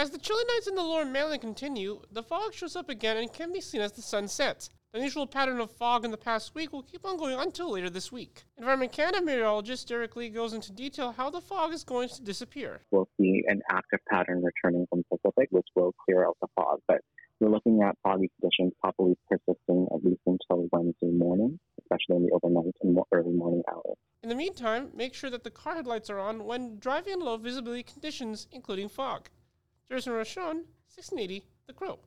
As the chilly nights in the lower mainland continue, the fog shows up again and can be seen as the sun sets. The unusual pattern of fog in the past week will keep on going until later this week. Environment Canada meteorologist Derek Lee goes into detail how the fog is going to disappear. We'll see an active pattern returning from the Pacific, which will clear out the fog. But we're looking at foggy conditions probably persisting at least until Wednesday morning, especially in the overnight and early morning hours. In the meantime, make sure that the car headlights are on when driving in low visibility conditions, including fog. Jason Rochon, 1680, The Crow.